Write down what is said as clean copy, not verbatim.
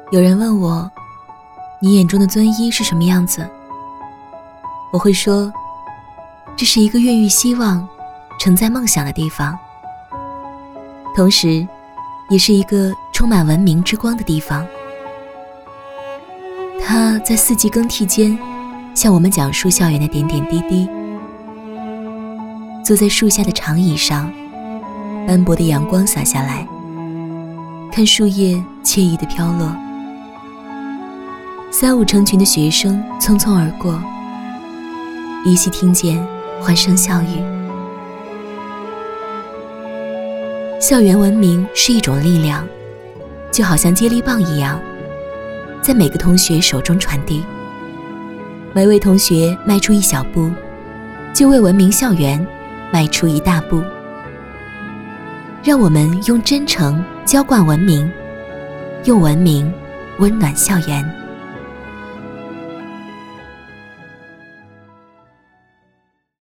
有人问我，你眼中的遵一是什么样子？我会说，这是一个孕育希望、承载梦想的地方，同时也是一个充满文明之光的地方。它在四季更替间向我们讲述校园的点点滴滴。坐在树下的长椅上，斑驳的阳光洒下来，看树叶惬意地飘落，三五成群的学生匆匆而过，依稀听见欢声笑语。校园文明是一种力量，就好像接力棒一样，在每个同学手中传递。每位同学迈出一小步，就为文明校园迈出一大步。让我们用真诚浇灌文明，用文明温暖校园。